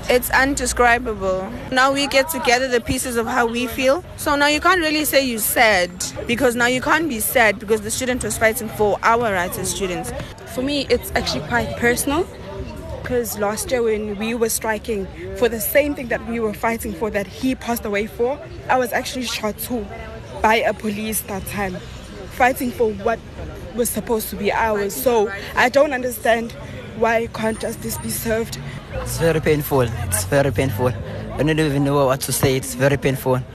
It's undescribable. Now we get to gather the pieces of how we feel. So now you can't really say you're sad, because now you can't be sad because the student was fighting for our rights as students. For me, it's actually quite personal, because last year when we were striking for the same thing that we were fighting for, that he passed away for, I was actually shot too by a police that time, fighting for what was supposed to be ours. So I don't understand why can't justice be served. It's very painful. I don't even know what to say. It's very painful.